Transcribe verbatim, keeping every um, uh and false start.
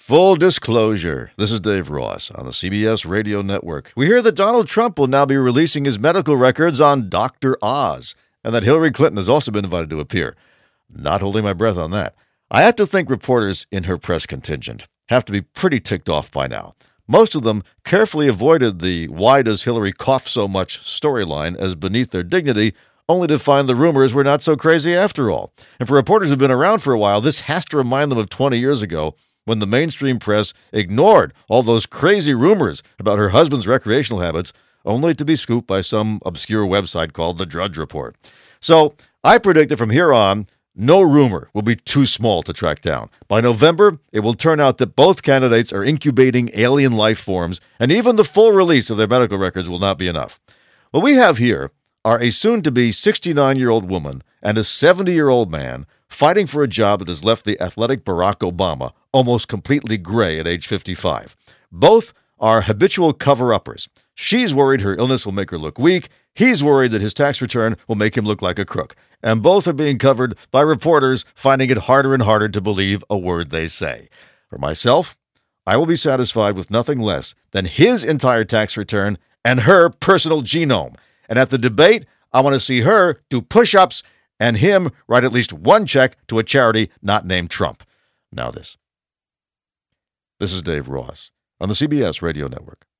Full disclosure, this is Dave Ross on the C B S Radio Network. We hear that Donald Trump will now be releasing his medical records on Doctor Oz, and that Hillary Clinton has also been invited to appear. Not holding my breath on that. I have to think reporters in her press contingent have to be pretty ticked off by now. Most of them carefully avoided the "why does Hillary cough so much" storyline as beneath their dignity, only to find the rumors were not so crazy after all. And for reporters who've been around for a while, this has to remind them of twenty years ago, when the mainstream press ignored all those crazy rumors about her husband's recreational habits, only to be scooped by some obscure website called The Drudge Report. So I predict that from here on, no rumor will be too small to track down. By November, it will turn out that both candidates are incubating alien life forms, and even the full release of their medical records will not be enough. What we have here are a soon-to-be sixty-nine-year-old woman and a seventy-year-old man fighting for a job that has left the athletic Barack Obama almost completely gray at age fifty-five. Both are habitual cover-uppers. She's worried her illness will make her look weak. He's worried that his tax return will make him look like a crook. And both are being covered by reporters finding it harder and harder to believe a word they say. For myself, I will be satisfied with nothing less than his entire tax return and her personal genome. And at the debate, I want to see her do push-ups and him write at least one check to a charity not named Trump. Now this. This is Dave Ross on the C B S Radio Network.